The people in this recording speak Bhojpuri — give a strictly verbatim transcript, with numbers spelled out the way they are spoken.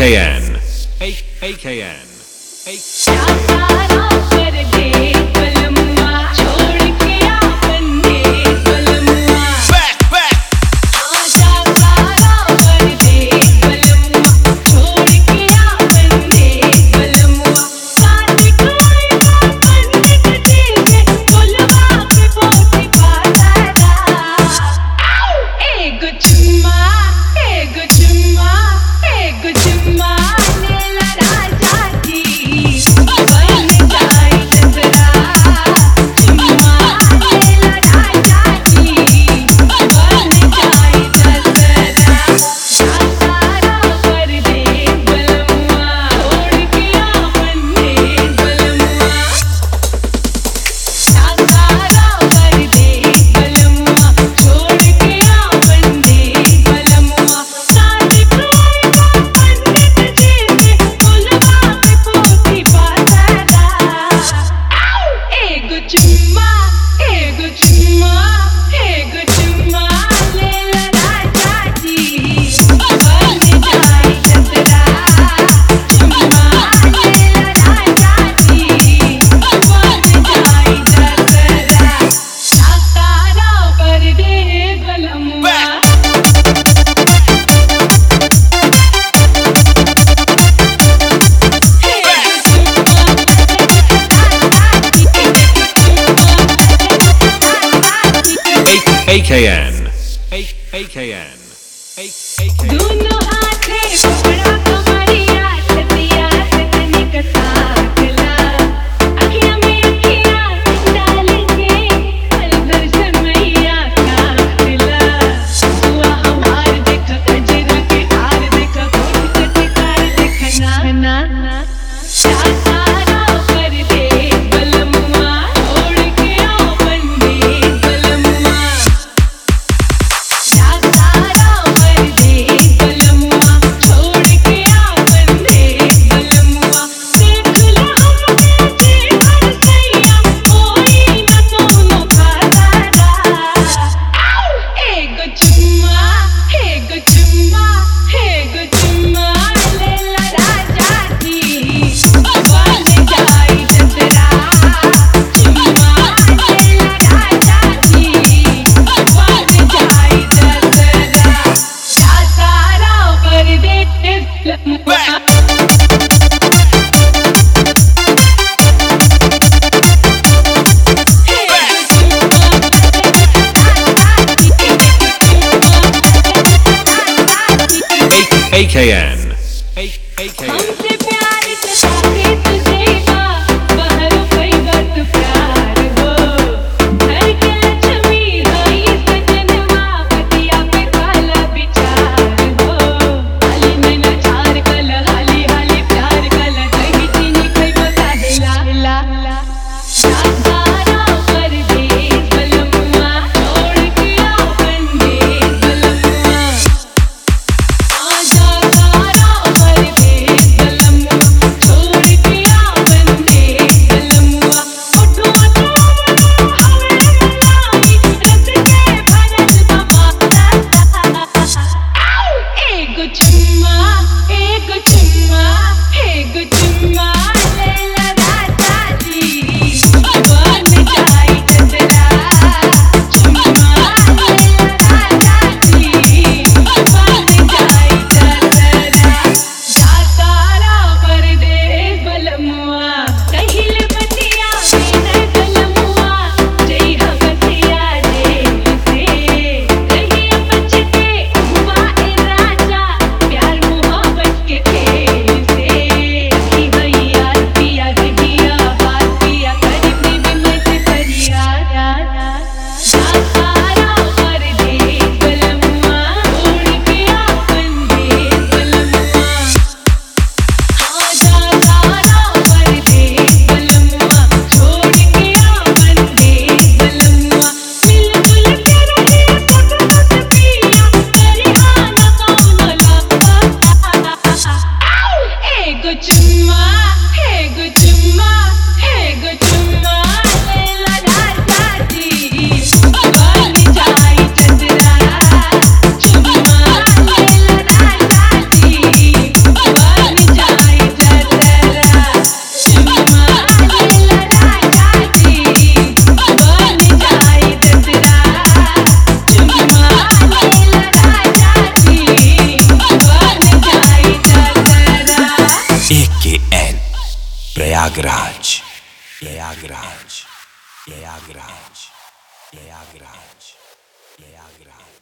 N. A K N. A K N. A K N. A K N. दोनों हाथे पकड़ा कमरिया सतिया सतनी का साथ ला अखियां में अखियां डाल के पल भर से मैया का दिला हुआ हमार देखा कजरा के हार देखा कोट कटकार देखना ना सारा कर दे बलमुआ छोड़ के आओ बंदे बलमुआ A K N. A K N. हमसे प्यार से साथे तुझे बा बाहर कोई बात प्यार हो घर के लक्ष्मी होई सजनवा पतिया पे काला विचार हो हाली में न चार कल हाली हाली प्यार कल दही चीनी कोई बता दिला ला ला सारा कर दे बलमुआ छोड़ के आओ बंदे बलमुआ आजा प्रयागराज प्रयागराज प्रयागराज प्रयागराज